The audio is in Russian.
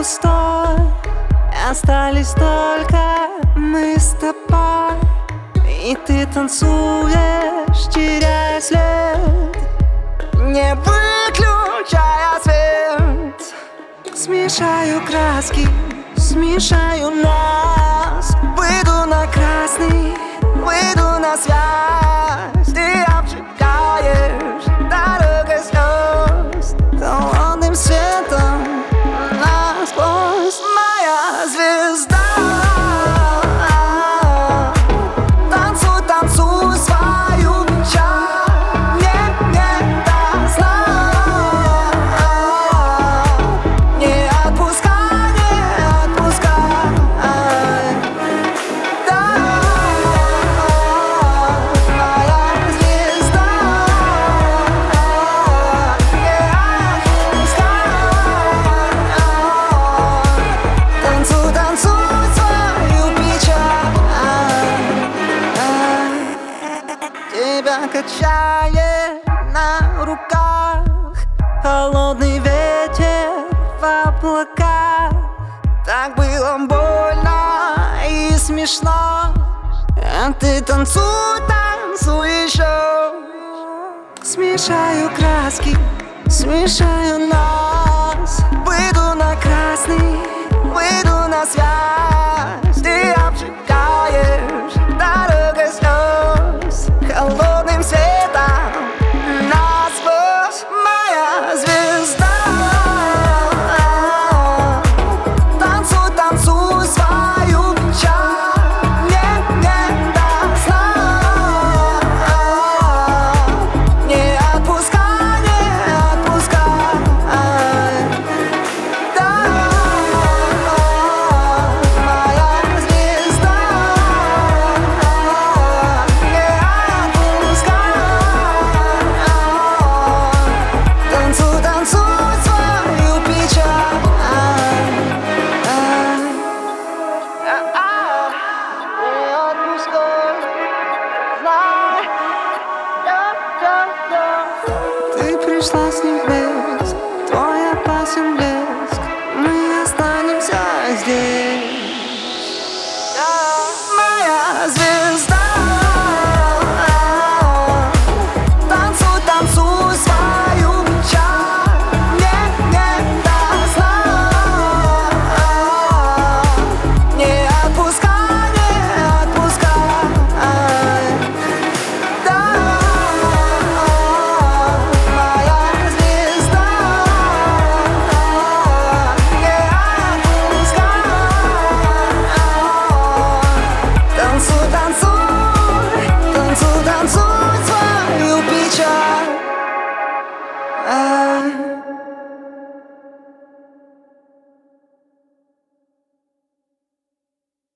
пустой. Остались только мы с тобой. И ты танцуешь, теряя след, не выключая свет. Смешаю краски, смешаю нас. Выйду на красный, выйду на связь. Ты обжигаешь дорогой слез, холодным светом насквозь. Моя звезда, танцуй, танцуй свою печаль. Не до сна, не отпускай, не отпускай. Да, моя звезда, не отпускай. Танцуй, танцуй свою печаль. Тебя качает на руках холодный ветер в облаках. Так было больно и смешно, а ты танцуй, танцуй еще. Смешаю краски, смешаю нас. Выйду на красный, выйду на связь.